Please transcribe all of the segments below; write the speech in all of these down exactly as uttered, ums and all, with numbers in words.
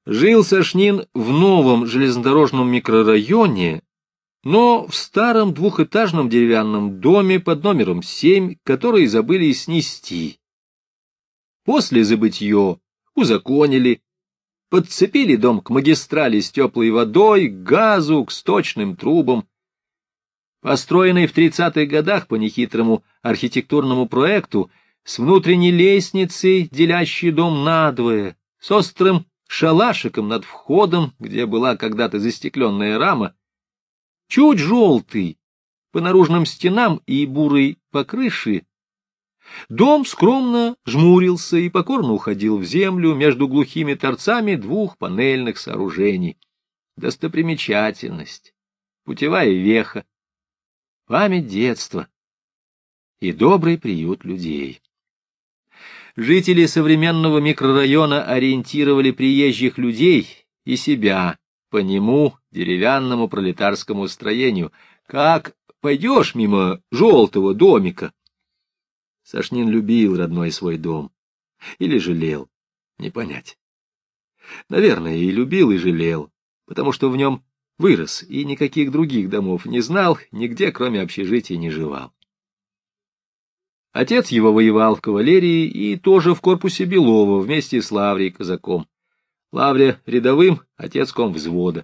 Жил Сашнин в новом железнодорожном микрорайоне, но в старом двухэтажном деревянном доме под номером семь, который забыли снести. После забытье узаконили, подцепили дом к магистрали с теплой водой, к газу, к сточным трубам. Построенный в тридцатых годах по нехитрому архитектурному проекту, с внутренней лестницей, делящей дом надвое, с острым шалашиком над входом, где была когда-то застекленная рама, чуть желтый по наружным стенам и бурый по крыше, дом скромно жмурился и покорно уходил в землю между глухими торцами двух панельных сооружений. Достопримечательность, путевая веха, память детства и добрый приют людей. Жители современного микрорайона ориентировали приезжих людей и себя по нему, деревянному пролетарскому строению. Как пойдешь мимо желтого домика? Сашнин любил родной свой дом. Или жалел, не понять. Наверное, и любил, и жалел, потому что в нем вырос и никаких других домов не знал, нигде, кроме общежития, не живал. Отец его воевал в кавалерии и тоже в корпусе Белова вместе с Лаврией казаком. Лаврия рядовым, отец ком взвода.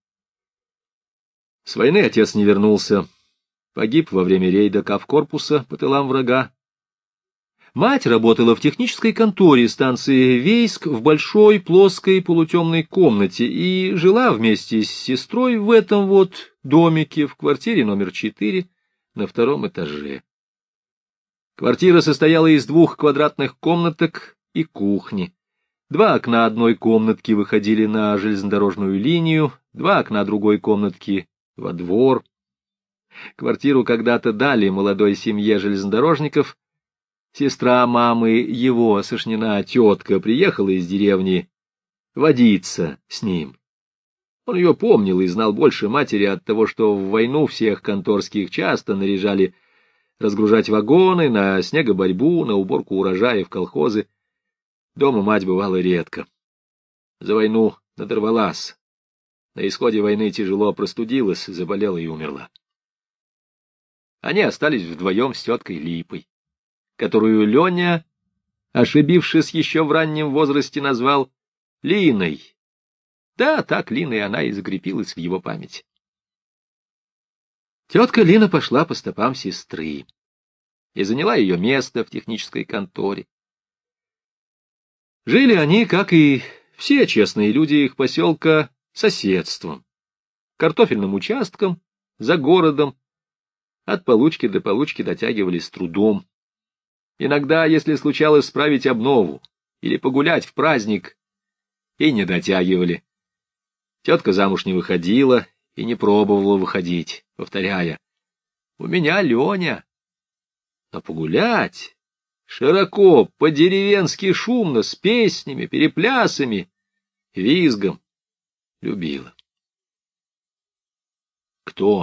С войны отец не вернулся, погиб во время рейда кавкорпуса по тылам врага. Мать работала в технической конторе станции Вейск в большой плоской полутемной комнате и жила вместе с сестрой в этом вот домике в квартире номер четыре на втором этаже. Квартира состояла из двух квадратных комнаток и кухни. Два окна одной комнатки выходили на железнодорожную линию, два окна другой комнатки — во двор. Квартиру когда-то дали молодой семье железнодорожников. Сестра мамы его, Сашнина, тетка, приехала из деревни водиться с ним. Он ее помнил и знал больше матери от того, что в войну всех конторских часто наряжали разгружать вагоны, на снегоборьбу, на уборку урожая в колхозы. Дома мать бывала редко. За войну надорвалась. На исходе войны тяжело простудилась, заболела и умерла. Они остались вдвоем с теткой Липой, которую Леня, ошибившись еще в раннем возрасте, назвал Линой. Да, так Линой она и закрепилась в его памяти. Тетка Лина пошла по стопам сестры и заняла ее место в технической конторе. Жили они, как и все честные люди их поселка, соседством, картофельным участком, за городом, от получки до получки дотягивали с трудом. Иногда, если случалось справить обнову или погулять в праздник, и не дотягивали. Тетка замуж не выходила и не пробовала выходить, повторяя: «У меня Леня». Но погулять широко, по-деревенски шумно, с песнями, переплясами, визгом любила. Кто?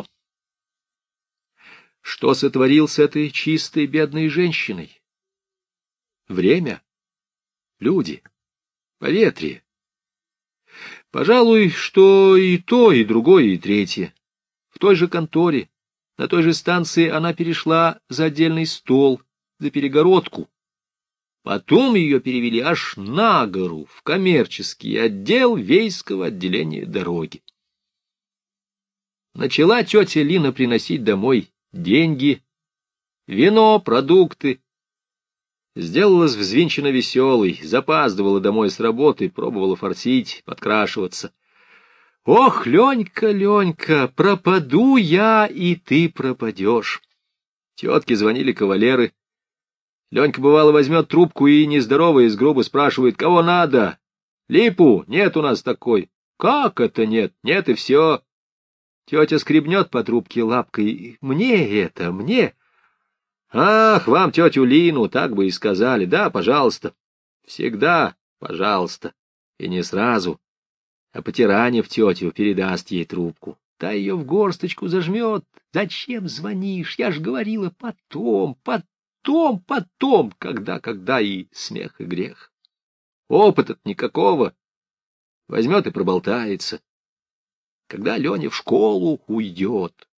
Что сотворил с этой чистой бедной женщиной? Время? Люди? Поветрие? Пожалуй, что и то, и другое, и третье. В той же конторе, на той же станции она перешла за отдельный стол, за перегородку. Потом ее перевели аж на гору, в коммерческий отдел Вейского отделения дороги. Начала тетя Лина приносить домой деньги, вино, продукты. Сделалась взвинченно веселой, запаздывала домой с работы, пробовала форсить, подкрашиваться. Ох, Ленька, Ленька, пропаду я, и ты пропадешь. Тетки звонили кавалеры. Ленька, бывало, возьмет трубку и, нездороваясь, грубо спрашивает: кого надо? Липу? Нет у нас такой. Как это нет? Нет и все. Тетя скребнет по трубке лапкой: мне это, мне. Ах, вам тетю Лину, так бы и сказали. Да, пожалуйста. Всегда пожалуйста. И не сразу, а потиранив тетю, передаст ей трубку. Та ее в горсточку зажмет. Зачем звонишь? Я ж говорила, потом, потом, потом, когда, когда и смех, и грех. Опыта-то никакого. возьмет и проболтается, когда Леня в школу уйдет.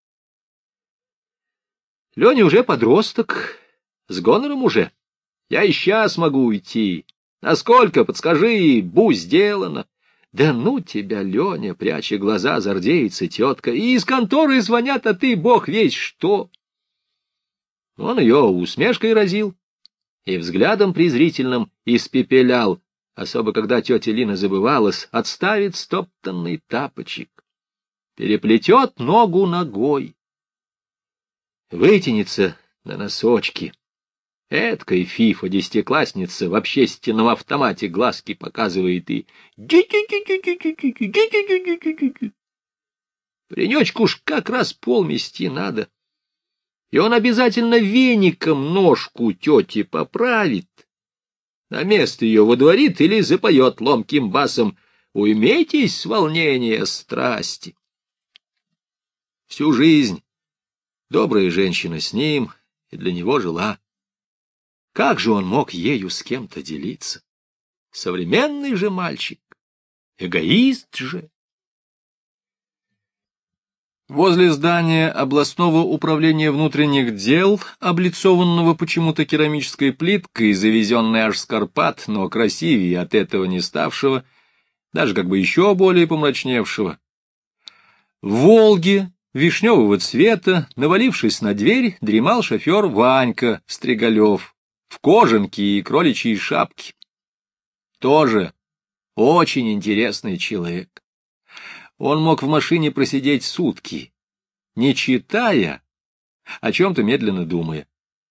Леня уже подросток, с гонором уже. Я и сейчас могу уйти. Насколько, подскажи, бу, сделано. Да ну тебя, Леня, пряча глаза, зардеется тетка, и из конторы звонят, а ты, бог весть что. Он ее усмешкой разил и взглядом презрительным испепелял, особо когда тетя Лина забывалась, отставит стоптанный тапочек, переплетет ногу ногой, вытянется на носочки. Эдкая фифа, десятиклассница, в общественном автомате глазки показывает и... Паренечку уж как раз полмести надо. И он обязательно веником ножку тети поправит, на место ее водворит или запоет ломким басом: «Уймитесь с волнения страсти». Всю жизнь добрая женщина с ним и для него жила. Как же он мог ею с кем-то делиться? Современный же мальчик, эгоист же. Возле здания областного управления внутренних дел, облицованного почему-то керамической плиткой, завезенной аж с Карпат, но красивее от этого не ставшего, даже как бы еще более помрачневшего, в «Волге» вишневого цвета, навалившись на дверь, дремал шофер Ванька Стригалев в кожанке и кроличьей шапке. Тоже очень интересный человек. Он мог в машине просидеть сутки, не читая, о чем-то медленно думая.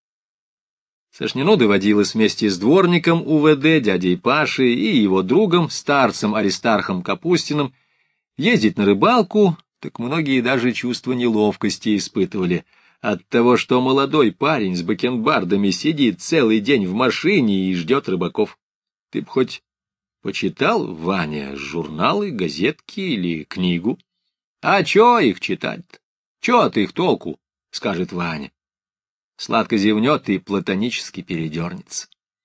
Сошнину доводилось вместе с дворником УВД, дядей Пашей и его другом, старцем Аристархом Капустиным, ездить на рыбалку, так многие даже чувство неловкости испытывали от того, что молодой парень с бакенбардами сидит целый день в машине и ждет рыбаков. Ты б хоть почитал, Ваня, журналы, газетки или книгу? А чё их читать-то? Чё от их толку? — скажет Ваня. Сладко зевнет и платонически передернется.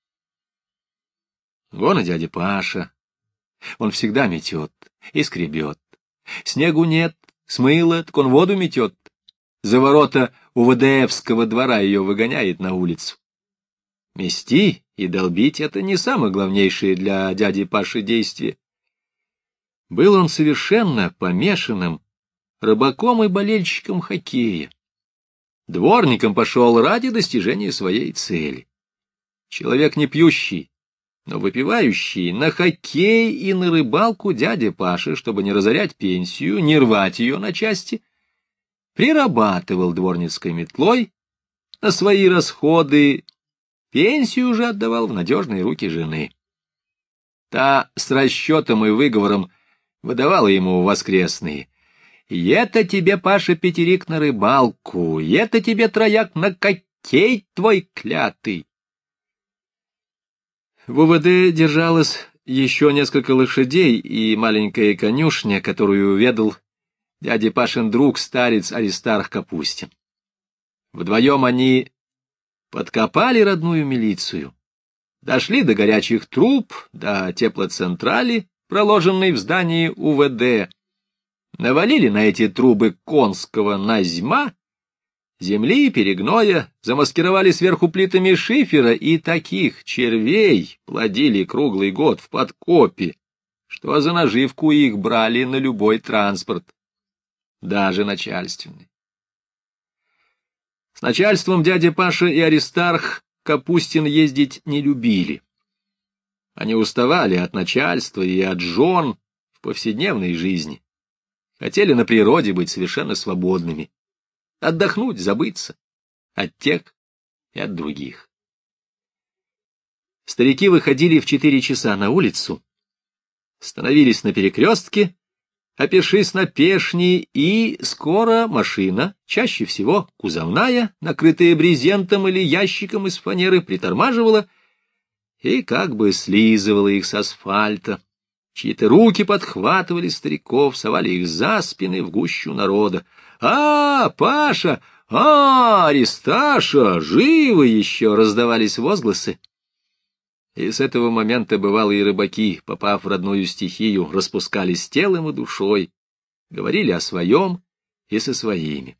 Вон и дядя Паша. Он всегда метет и скребет. Снегу нет, смыло, так он воду метет. За ворота УВДевского двора ее выгоняет на улицу. Мести и долбить — это не самое главнейшее для дяди Паши действие. Был он совершенно помешанным рыбаком и болельщиком хоккея. Дворником пошел ради достижения своей цели. Человек не пьющий, но выпивающий, на хоккей и на рыбалку дядя Паша, чтобы не разорять пенсию, не рвать ее на части, прирабатывал дворницкой метлой на свои расходы, пенсию уже отдавал в надежные руки жены. Та с расчетом и выговором выдавала ему воскресные: «И это тебе, Паша, пятерик на рыбалку, и это тебе трояк на хоккей твой клятый». В УВД держалось еще несколько лошадей и маленькая конюшня, которую ведал дядя Пашин друг, старец Аристарх Капустин. Вдвоем они подкопали родную милицию, дошли до горячих труб, до теплоцентрали, проложенной в здании УВД, навалили на эти трубы конского назьма, земли, перегноя, замаскировали сверху плитами шифера и таких червей плодили круглый год в подкопе, что за наживку их брали на любой транспорт, даже начальственный. С начальством дядя Паша и Аристарх Капустин ездить не любили. Они уставали от начальства и от жен в повседневной жизни. Хотели на природе быть совершенно свободными, отдохнуть, забыться от тех и от других. Старики выходили в четыре часа на улицу, становились на перекрестке, опершись на пешни, и скоро машина, чаще всего кузовная, накрытая брезентом или ящиком из фанеры, притормаживала и как бы слизывала их с асфальта. Чьи-то руки подхватывали стариков, совали их за спины в гущу народа. «А, Паша! А, Аристаша! Живы еще!» — раздавались возгласы. И с этого момента бывалые рыбаки, попав в родную стихию, распускались телом и душой, говорили о своем и со своими.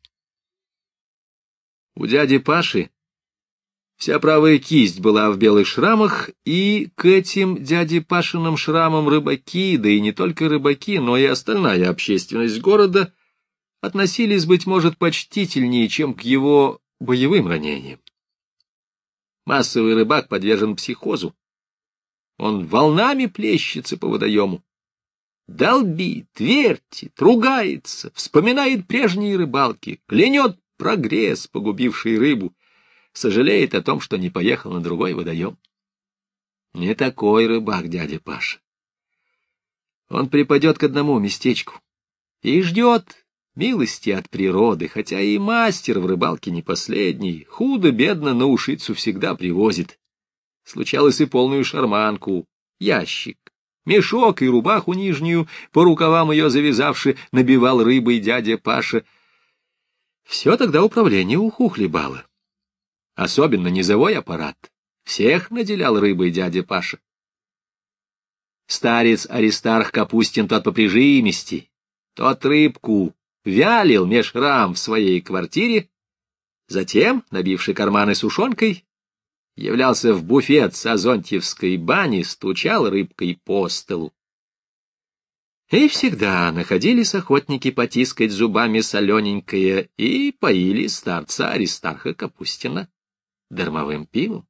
У дяди Паши вся правая кисть была в белых шрамах, и к этим дяде Пашиным шрамам рыбаки, да и не только рыбаки, но и остальная общественность города относились, быть может, почтительнее, чем к его боевым ранениям. Массовый рыбак подвержен психозу. Он волнами плещется по водоему, долбит, вертит, ругается, вспоминает прежние рыбалки, клянет прогресс, погубивший рыбу, сожалеет о том, что не поехал на другой водоем. Не такой рыбак дядя Паша. Он припадет к одному местечку и ждет милости от природы, хотя и мастер в рыбалке не последний, худо-бедно на ушицу всегда привозит. Случалось и полную шарманку, ящик, мешок и рубаху нижнюю, по рукавам ее завязавши, набивал рыбой дядя Паша. Все тогда управление уху хлебало. Особенно низовой аппарат. Всех наделял рыбой дядя Паша. Старец Аристарх Капустин тот поприжимисти, тот рыбку вялил меж рам в своей квартире, затем, набивши карманы сушонкой, являлся в буфет с Азонтьевской бани, стучал рыбкой по столу. И всегда находились охотники потискать зубами солененькое и поили старца Аристарха Капустина дармовым пивом.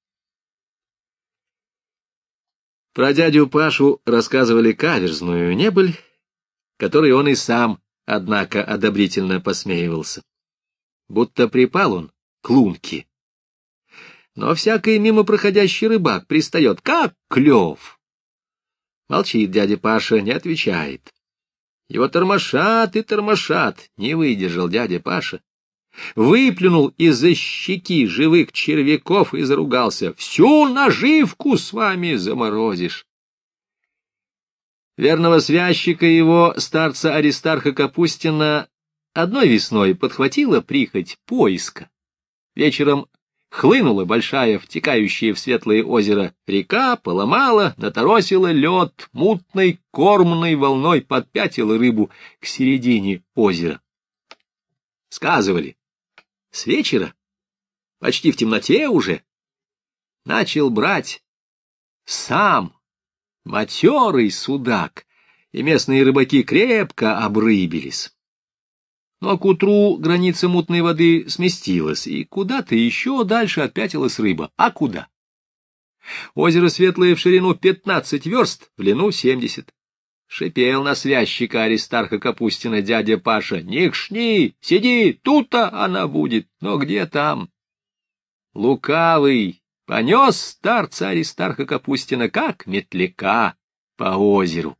Про дядю Пашу рассказывали каверзную небыль, которой он и сам, однако, одобрительно посмеивался. Будто припал он к лунке. Но всякий мимо проходящий рыбак пристает: как клев! Молчит дядя Паша, не отвечает. Его тормошат и тормошат, не выдержал дядя Паша. Выплюнул из-за щеки живых червяков и заругался: всю наживку с вами заморозишь. Верного связчика его, старца Аристарха Капустина, одной весной подхватила прихоть поиска. Вечером хлынула большая, втекающая в светлое озеро река, поломала, наторосила лед, мутной кормной волной подпятила рыбу к середине озера. Сказывали, с вечера, почти в темноте уже, начал брать сам матерый судак, и местные рыбаки крепко обрыбились. Но к утру граница мутной воды сместилась, и куда-то еще дальше отпятилась рыба. А куда? Озеро светлое в ширину пятнадцать верст, в длину семьдесят. Шипел на связчика Аристарха Капустина дядя Паша: не кшни, сиди, тут-то она будет, но где там? Лукавый понес старца Аристарха Капустина, как метляка, по озеру.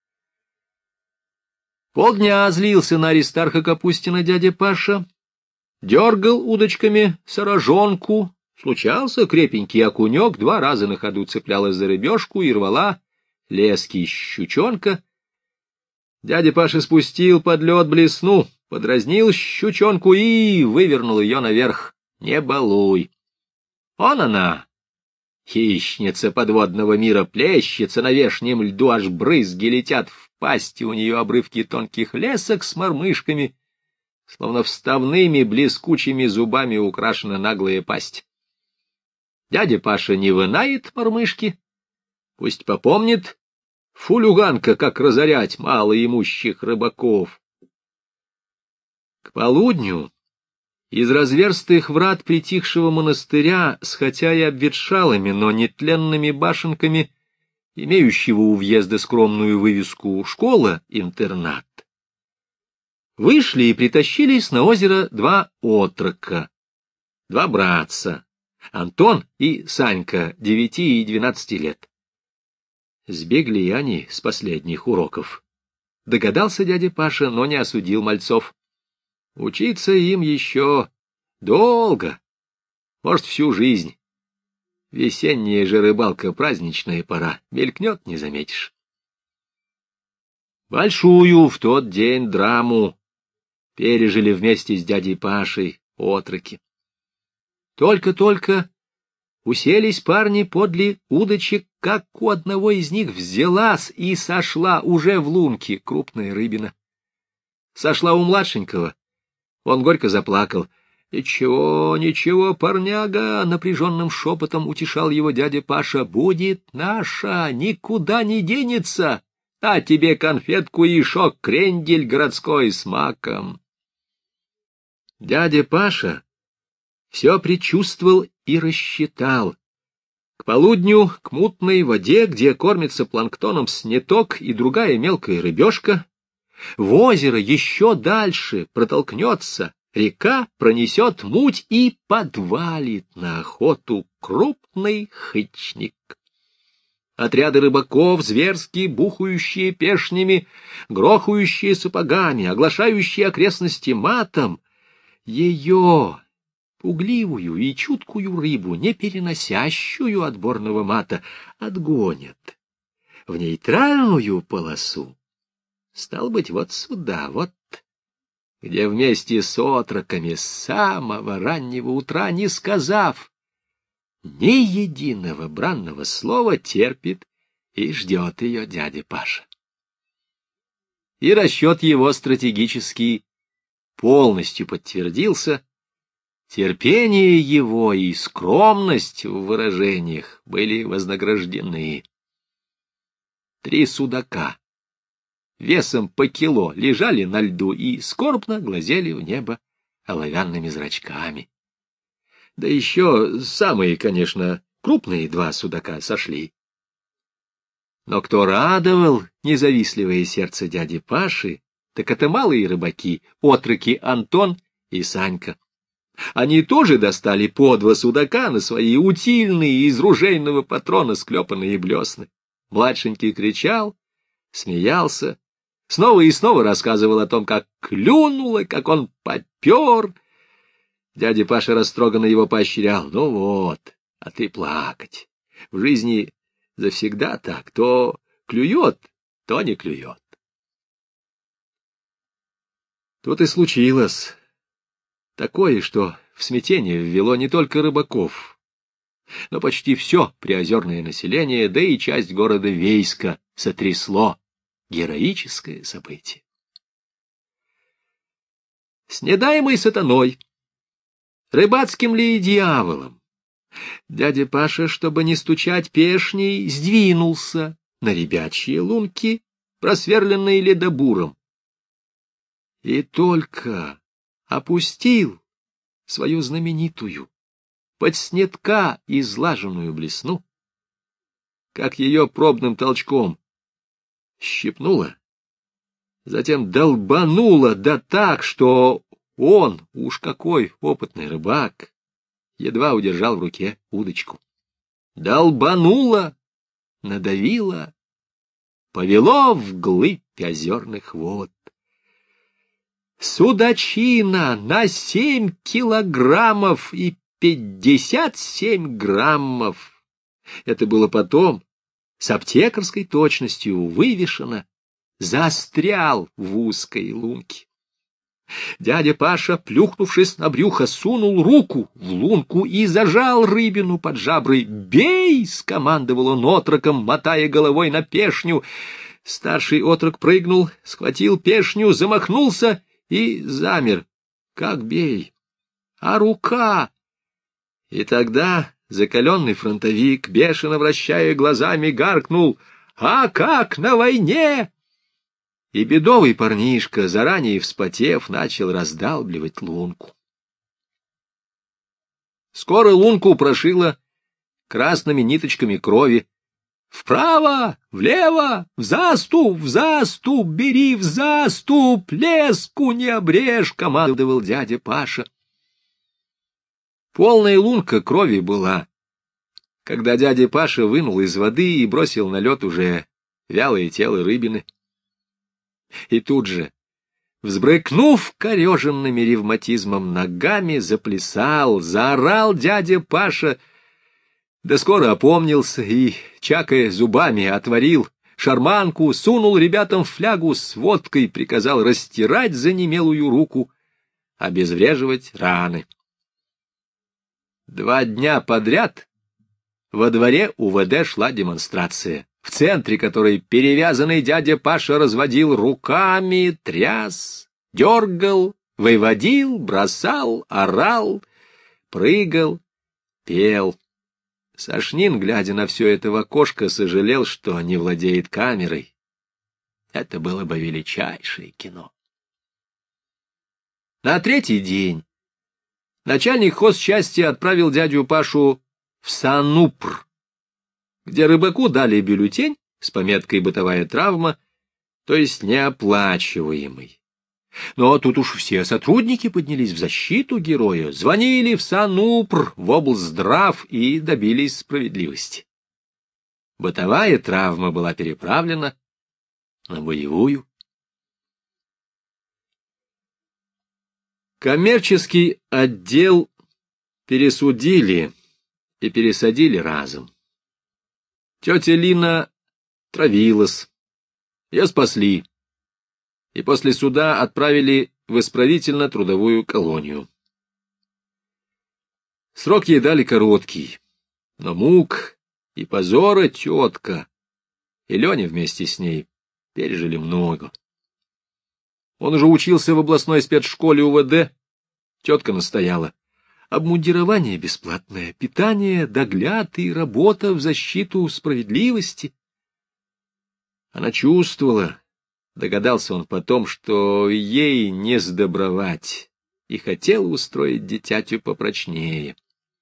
Полдня злился на Аристарха Капустина дядя Паша, дергал удочками сорожонку, случался крепенький окунек, два раза на ходу цеплялась за рыбешку и рвала лески щучонка. Дядя Паша спустил под лед блесну, подразнил щучонку и вывернул ее наверх. Не балуй. Он она, хищница подводного мира, плещется на вешнем льду, аж брызги летят в пасти у нее обрывки тонких лесок с мормышками, словно вставными блескучими зубами украшена наглая пасть. Дядя Паша не вынает мормышки, пусть попомнит фулюганка, как разорять малоимущих рыбаков. К полудню из разверстых врат притихшего монастыря, с хотя и обветшалыми, но нетленными башенками, имеющего у въезда скромную вывеску «Школа-интернат», вышли и притащились на озеро два отрока, два братца, Антон и Санька, девяти и двенадцати лет. Сбегли они с последних уроков. Догадался дядя Паша, но не осудил мальцов. Учиться им еще долго, может, всю жизнь. Весенняя же рыбалка, праздничная пора, мелькнет, не заметишь. Большую в тот день драму пережили вместе с дядей Пашей отроки. Только-только Уселись парни подле удочек, как у одного из них взялась и сошла уже в лунке крупная рыбина. Сошла у младшенького. Он горько заплакал. — Ничего, ничего, парняга, — напряженным шепотом утешал его дядя Паша, — будет наша, никуда не денется, а тебе конфетку и шок-крендель городской с маком. Дядя Паша все предчувствовал и рассчитал. К полудню, к мутной воде, где кормится планктоном снеток и другая мелкая рыбешка, в озеро еще дальше протолкнется река, пронесет муть и подвалит на охоту крупный хычник. Отряды рыбаков, зверски бухающие пешнями, грохающие сапогами, оглашающие окрестности матом, ее, пугливую и чуткую рыбу, не переносящую отборного мата, отгонят в нейтральную полосу. Стал быть, вот сюда, вот, где вместе с отроками с самого раннего утра, не сказав ни единого бранного слова, терпит и ждет ее дядя Паша. И расчет его стратегический полностью подтвердился. Терпение его и скромность в выражениях были вознаграждены. Три судака весом по кило лежали на льду и скорбно глазели в небо оловянными зрачками. Да еще самые, конечно, крупные два судака сошли. Но кто радовал независтливое сердце дяди Паши, так это малые рыбаки, отроки Антон и Санька. Они тоже достали по два судака на свои утильные из ружейного патрона склепанные блесны. Младшенький кричал, смеялся, снова и снова рассказывал о том, как клюнуло, как он попер. Дядя Паша растроганно его поощрял. Ну вот, а ты плакать. В жизни завсегда так, то клюет, то не клюет. Тут и случилось такое, что в смятение ввело не только рыбаков, но почти все приозерное население, да и часть города Вейска сотрясло героическое событие. С недаемой сатаной, рыбацким ли дьяволом, дядя Паша, чтобы не стучать пешней, сдвинулся на ребячьи лунки, просверленные ледобуром, и только опустил свою знаменитую, под снетка излаженную блесну, как ее пробным толчком щипнуло, затем долбануло, да так, что он, уж какой опытный рыбак, едва удержал в руке удочку. Долбануло, надавило, повело вглыбь озерных вод. Судачина на семь килограммов и пятьдесят семь граммов. Это было потом с аптекарской точностью вывешено, застрял в узкой лунке. Дядя Паша, плюхнувшись на брюхо, сунул руку в лунку и зажал рыбину под жаброй. «Бей!» — скомандовал он отроком, мотая головой на пешню. Старший отрок прыгнул, схватил пешню, замахнулся и замер. Как бей? А рука? И тогда закаленный фронтовик, бешено вращая глазами, гаркнул: «А как на войне?» И бедовый парнишка, заранее вспотев, начал раздалбливать лунку. Скоро лунку прошило красными ниточками крови. «Вправо, влево, в заступ, в заступ, бери в заступ, леску не обрежь!» — командовал дядя Паша. Полная лунка крови была, когда дядя Паша вынул из воды и бросил на лед уже вялое тело рыбины. И тут же, взбрыкнув кореженными ревматизмом ногами, заплясал, заорал дядя Паша, да скоро опомнился и, чакая зубами, отворил шарманку, сунул ребятам флягу с водкой, приказал растирать занемелую руку, обезвреживать раны. Два дня подряд Во дворе УВД шла демонстрация, в центре которой перевязанный дядя Паша разводил руками, тряс, дергал, выводил, бросал, орал, прыгал, пел. Сашнин, глядя на все это в окошко, сожалел, что не владеет камерой. Это было бы величайшее кино. На третий день начальник хозчасти отправил дядю Пашу в Санупр, где рыбаку дали бюллетень с пометкой «бытовая травма», то есть неоплачиваемый. Но тут уж все сотрудники поднялись в защиту героя, звонили в Санупр, в облздрав и добились справедливости. Бытовая травма была переправлена на боевую. Коммерческий отдел пересудили и пересадили разом. Тетя Лина травилась, ее спасли, и после суда отправили в исправительно-трудовую колонию. Срок ей дали короткий, но мук и позора тетка и Леня вместе с ней пережили много. Он уже учился в областной спецшколе УВД, тетка настояла. Обмундирование бесплатное, питание, догляд и работа в защиту справедливости. Она чувствовала, догадался он потом, что ей не сдобровать, и хотела устроить дитятю попрочнее.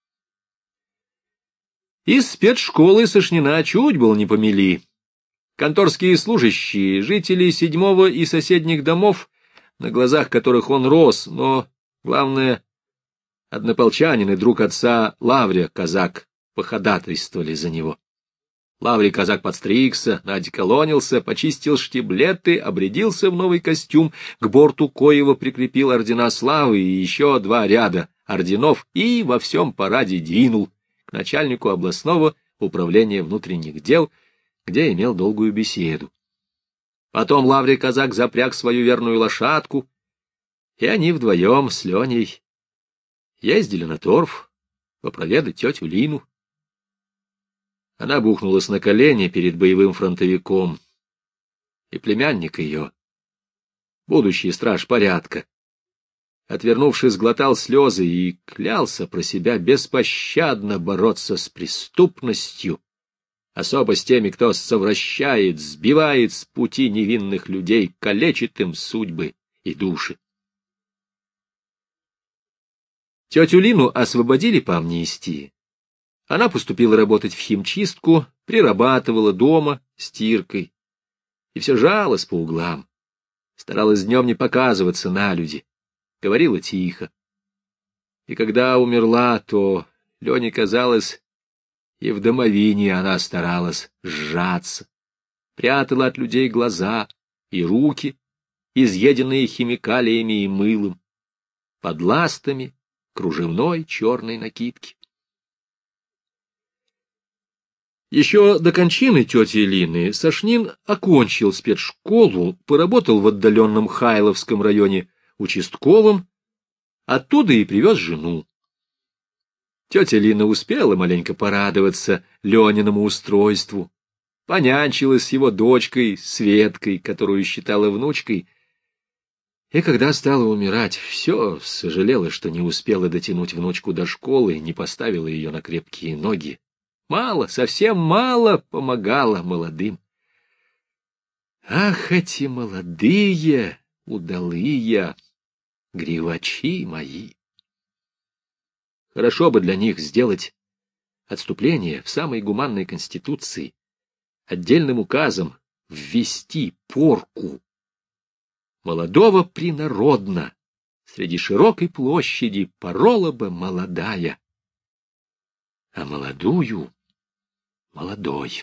Из спецшколы Сашнина чуть было не помели. Конторские служащие, жители седьмого и соседних домов, на глазах которых он рос, но, главное, однополчанин и друг отца Лаврия Казак походатайствовали за него. Лаврий Казак подстригся, наодеколонился, почистил штиблеты, обрядился в новый костюм, к борту коего прикрепил ордена славы и еще два ряда орденов и во всем параде двинул к начальнику областного управления внутренних дел, где имел долгую беседу. Потом Лаврий Казак запряг свою верную лошадку, и они вдвоем с Леней ездили на торф попроведать тетю Лину. Она бухнулась на колени перед боевым фронтовиком, и племянник ее, будущий страж порядка, отвернувшись, глотал слезы и клялся про себя беспощадно бороться с преступностью, особо с теми, кто совращает, сбивает с пути невинных людей, калечит им судьбы и души. Тетю Лину освободили по амнистии. Она поступила работать в химчистку, прирабатывала дома стиркой. И все жалась по углам. Старалась днем не показываться на люди. Говорила тихо. И когда умерла, то Лене казалось, и в домовине она старалась сжаться. Прятала от людей глаза и руки, изъеденные химикалиями и мылом, под ластами кружевной черной накидки. Еще до кончины тети Лины Сашнин окончил спецшколу, поработал в отдаленном Хайловском районе участковым, оттуда и привез жену. Тетя Лина успела маленько порадоваться Лениному устройству, понянчилась с его дочкой Светкой, которую считала внучкой, и когда стала умирать, все сожалела, что не успела дотянуть внучку до школы, не поставила ее на крепкие ноги. Мало, совсем мало помогала молодым. Ах, эти молодые, удалые, гривачи мои! Хорошо бы для них сделать отступление в самой гуманной конституции, отдельным указом ввести порку. Молодого принародно среди широкой площади порола бы молодая, а молодую — молодой.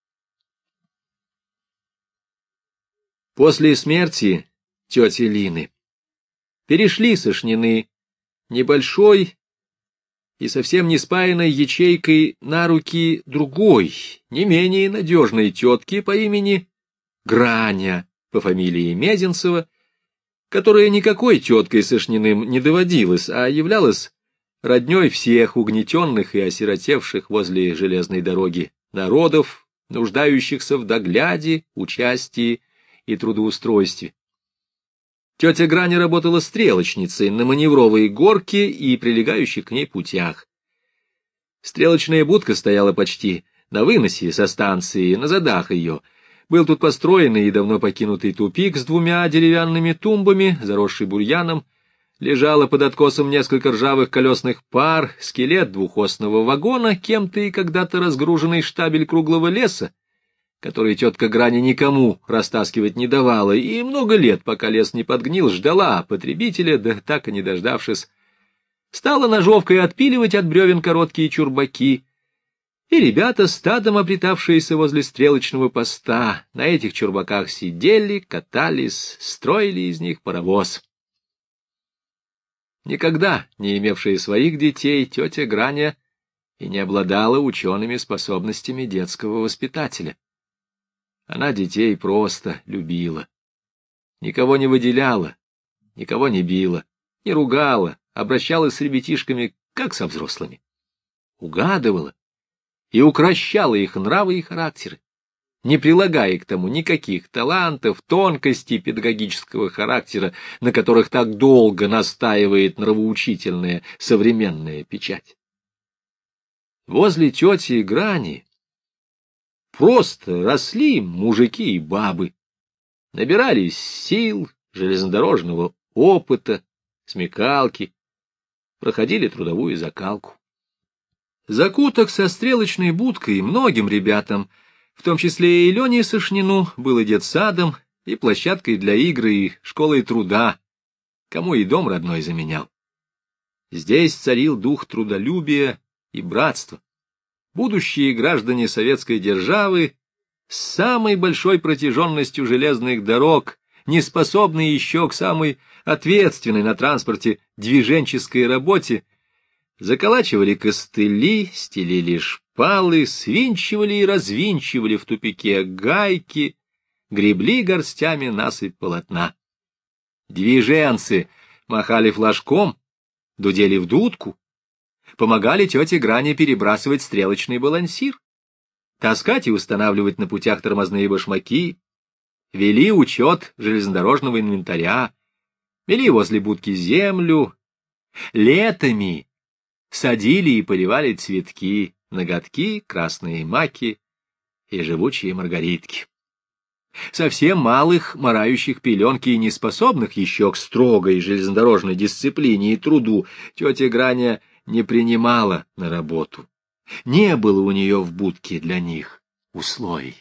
После смерти тети Лины перешли Сашнины небольшой и совсем не спаянной ячейкой на руки другой, не менее надежной тетки по имени Граня, по фамилии Мезенцева, которая никакой теткой Сашниным не доводилась, а являлась родней всех угнетенных и осиротевших возле железной дороги народов, нуждающихся в догляде, участии и трудоустройстве. Тетя Граня работала стрелочницей на маневровой горке и прилегающих к ней путях. Стрелочная будка стояла почти на выносе со станции, на задах ее. Был тут построенный и давно покинутый тупик с двумя деревянными тумбами, заросший бурьяном. Лежало под откосом несколько ржавых колесных пар, скелет двухосного вагона, кем-то и когда-то разгруженный штабель круглого леса, который тетка Граня никому растаскивать не давала, и много лет, пока лес не подгнил, ждала потребителя, да так и не дождавшись, стала ножовкой отпиливать от бревен короткие чурбаки, и ребята, стадом обретавшиеся возле стрелочного поста, на этих чурбаках сидели, катались, строили из них паровоз. Никогда не имевшая своих детей, тетя Граня и не обладала учеными способностями детского воспитателя. Она детей просто любила. Никого не выделяла, никого не била, не ругала, обращалась с ребятишками, как со взрослыми. Угадывала и укрощала их нравы и характеры, не прилагая к тому никаких талантов, тонкостей педагогического характера, на которых так долго настаивает нравоучительная современная печать. Возле тети Грани просто росли мужики и бабы, набирались сил, железнодорожного опыта, смекалки, проходили трудовую закалку. Закуток со стрелочной будкой многим ребятам, в том числе и Лене Сошнину, был и детсадом, и площадкой для игр, и школой труда, кому и дом родной заменял. Здесь царил дух трудолюбия и братства. Будущие граждане советской державы с самой большой протяженностью железных дорог, не способные еще к самой ответственной на транспорте движенческой работе, заколачивали костыли, стелили шпалы, свинчивали и развинчивали в тупике гайки, гребли горстями насыпь полотна. Движенцы махали флажком, дудели в дудку, помогали тете Гране перебрасывать стрелочный балансир, таскать и устанавливать на путях тормозные башмаки, вели учет железнодорожного инвентаря, вели возле будки землю, летами садили и поливали цветки, ноготки, красные маки и живучие маргаритки. Совсем малых, марающих пеленки и неспособных еще к строгой железнодорожной дисциплине и труду, тетя Граня не принимала на работу. Не было у нее в будке для них условий.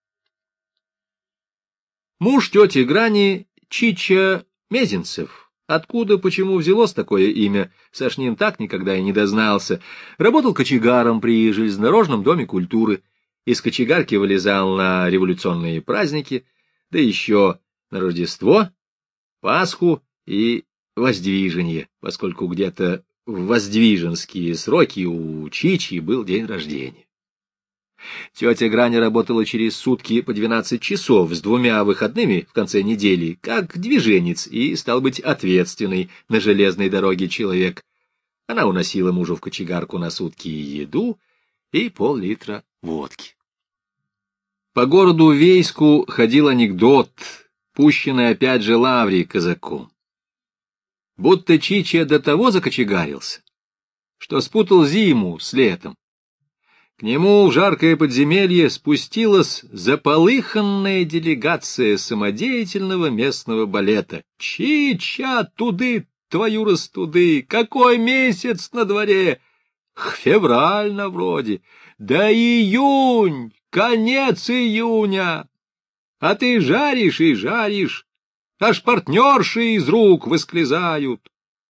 Муж тети Грани — Чича Мезенцев. Откуда, почему взялось такое имя, Сашнин так никогда и не дознался. Работал кочегаром при железнодорожном доме культуры. Из кочегарки вылезал на революционные праздники, да еще на Рождество, Пасху и Воздвиженье, поскольку где-то в воздвиженские сроки у Чичи был день рождения. Тетя Граня работала через сутки по двенадцать часов с двумя выходными в конце недели, как движенец и, стал быть, ответственный на железной дороге человек. Она уносила мужу в кочегарку на сутки еду и пол-литра водки. По городу Вейску ходил анекдот, пущенный опять же Лаврий казаком. Будто Чича до того закочегарился, что спутал зиму с летом. К нему в жаркое подземелье спустилась заполыханная делегация самодеятельного местного балета. «Чича, туды, твою растуды! Какой месяц на дворе? Февраль на вроде! Да июнь! Конец июня! А ты жаришь и жаришь, аж партнерши из рук выскользают!»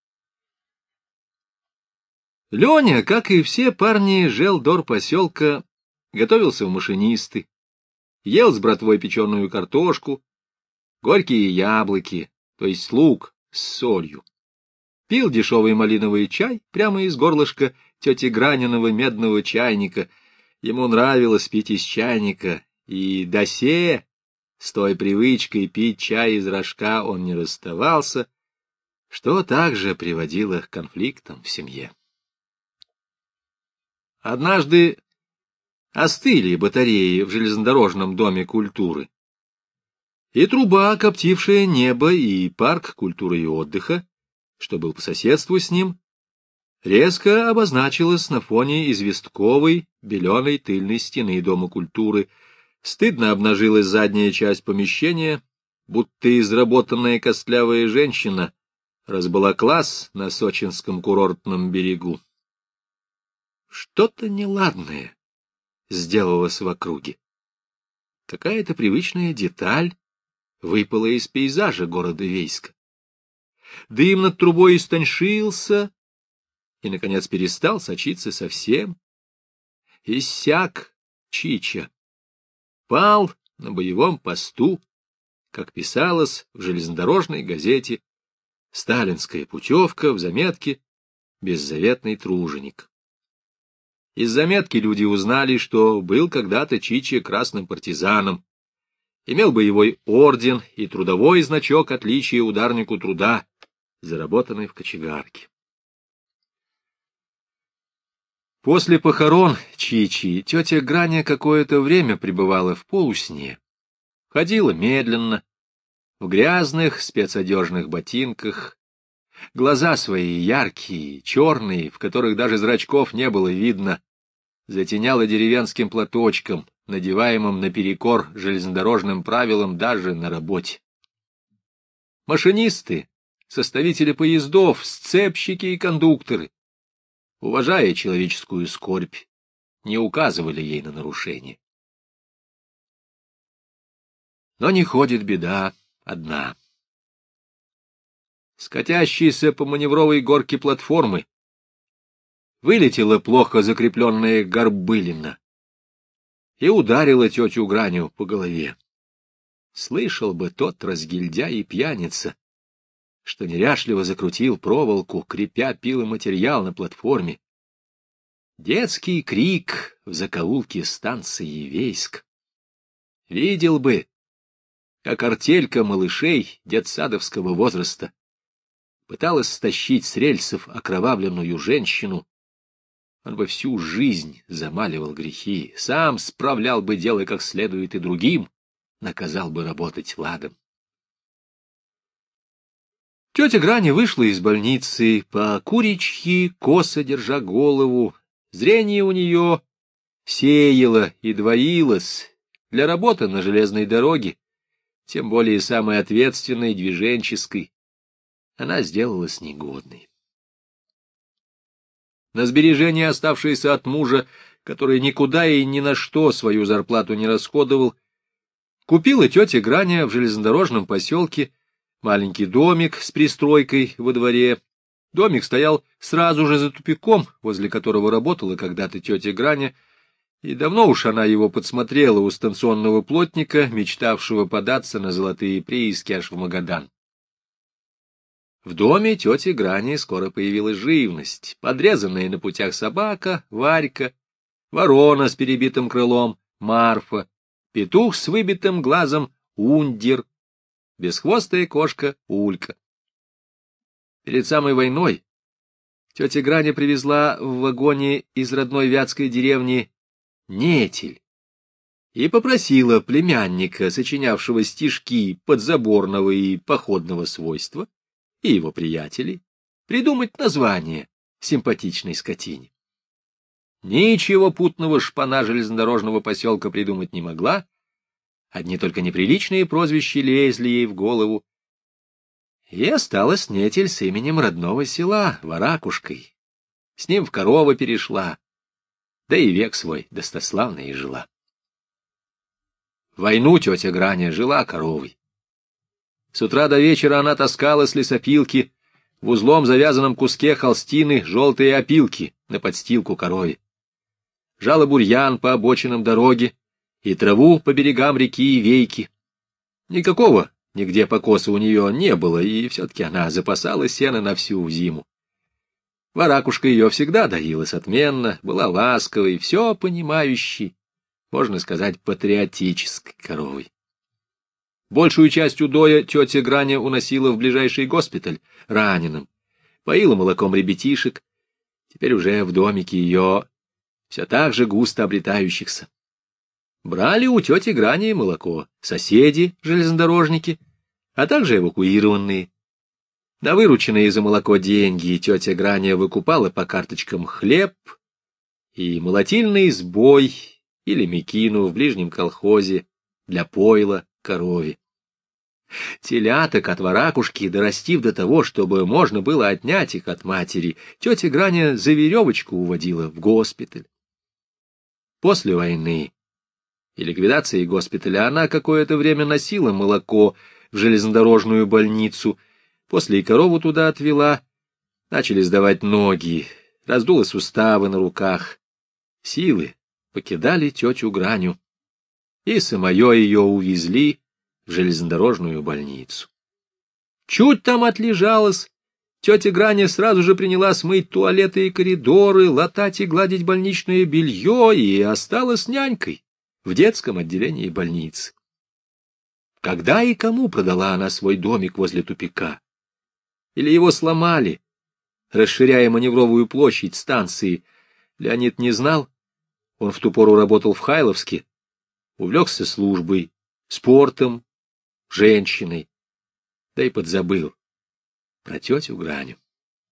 Леня, как и все парни желдор поселка, готовился в машинисты, ел с братвой печеную картошку, горькие яблоки, то есть лук с солью, пил дешевый малиновый чай прямо из горлышка тети Граниного медного чайника. Ему нравилось пить из чайника, и досе с той привычкой пить чай из рожка он не расставался, что также приводило к конфликтам в семье. Однажды остыли батареи в железнодорожном доме культуры, и труба, коптившая небо, и парк культуры и отдыха, что был по соседству с ним, резко обозначилась на фоне известковой беленой тыльной стены дома культуры. Стыдно обнажилась задняя часть помещения, будто изработанная костлявая женщина разбалаклась на сочинском курортном берегу. Что-то неладное сделалось в округе. Какая-то привычная деталь выпала из пейзажа города Вейска. Дым над трубой истоншился и, наконец, перестал сочиться совсем. Иссяк Чича, пал на боевом посту, как писалось в железнодорожной газете «Сталинская путевка» в заметке «Беззаветный труженик». Из заметки люди узнали, что был когда-то Чича красным партизаном, имел боевой орден и трудовой значок отличия ударнику труда, заработанный в кочегарке. После похорон Чичи тетя Граня какое-то время пребывала в полусне, ходила медленно, в грязных спецодежных ботинках, глаза свои яркие, черные, в которых даже зрачков не было видно, затеняла деревенским платочком, надеваемым наперекор железнодорожным правилам даже на работе. Машинисты, составители поездов, сцепщики и кондукторы, уважая человеческую скорбь, не указывали ей на нарушение. Но не ходит беда одна. Скатящаяся по маневровой горке платформы вылетела плохо закрепленная горбылина и ударила тетю Граню по голове. Слышал бы тот разгильдяй и пьяница, что неряшливо закрутил проволоку, крепя пиломатериал на платформе. Детский крик в закоулке станции Вейск. Видел бы, как артелька малышей детсадовского возраста пыталась стащить с рельсов окровавленную женщину, он бы всю жизнь замаливал грехи, сам справлял бы дело как следует и другим, наказал бы работать ладом. Тетя Граня вышла из больницы, по куричьи, косо держа голову. Зрение у нее сеяло и двоилось. Для работы на железной дороге, тем более самой ответственной, движенческой, она сделалась негодной. На сбережения, оставшиеся от мужа, который никуда и ни на что свою зарплату не расходовал, купила тетя Граня в железнодорожном поселке маленький домик с пристройкой во дворе. Домик стоял сразу же за тупиком, возле которого работала когда-то тетя Граня, и давно уж она его подсмотрела у станционного плотника, мечтавшего податься на золотые прииски аж в Магадан. В доме тети Грани скоро появилась живность: подрезанная на путях собака Варька, ворона с перебитым крылом Марфа, петух с выбитым глазом Ундер, бесхвостая кошка Улька. Перед самой войной тетя Граня привезла в вагоне из родной вятской деревни нетель и попросила племянника, сочинявшего стишки подзаборного и походного свойства, и его приятелей, придумать название симпатичной скотине. Ничего путного шпана железнодорожного поселка придумать не могла, одни только неприличные прозвища лезли ей в голову, и осталась нетель с именем родного села, Варакушкой. С ним в коровы перешла, да и век свой достославно и жила. В войну тетя Граня жила коровой. С утра до вечера она таскала с лесопилки в узлом завязанном куске холстины желтые опилки на подстилку корове. Жала бурьян по обочинам дороги и траву по берегам реки и Вейки. Никакого нигде покоса у нее не было, и все-таки она запасала сено на всю зиму. Варакушка ее всегда доилась отменно, была ласковой, все понимающей, можно сказать, патриотической коровой. Большую часть удоя тетя Граня уносила в ближайший госпиталь раненым, поила молоком ребятишек. Теперь уже в домике ее все так же густо обретающихся. Брали у тети Грани молоко соседи, железнодорожники, а также эвакуированные. На вырученные за молоко деньги тетя Граня выкупала по карточкам хлеб и молотильный сбой или мекину в ближнем колхозе для пойла корове. Теляток от воракушки, дорастив до того, чтобы можно было отнять их от матери, тетя Граня за веревочку уводила в госпиталь. После войны и ликвидации госпиталя она какое-то время носила молоко в железнодорожную больницу, после и корову туда отвела, начали сдавать ноги, раздуло суставы на руках, силы покидали тетю Граню, и самое ее увезли в железнодорожную больницу. Чуть там отлежалась, тетя Граня сразу же принялась мыть туалеты и коридоры, латать и гладить больничное белье, и осталась нянькой в детском отделении больницы. Когда и кому продала она свой домик возле тупика? Или его сломали, расширяя маневровую площадь станции? Леонид не знал. Он в ту пору работал в Хайловске, увлекся службой, спортом, женщиной, да и подзабыл про тетю Граню.